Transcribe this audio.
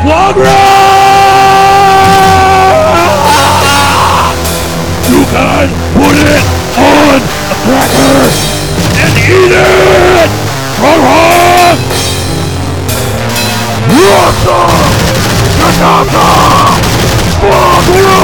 Long range! You can put it on a cracker and eat it! Wrong, wrong! Rockstar! Long range!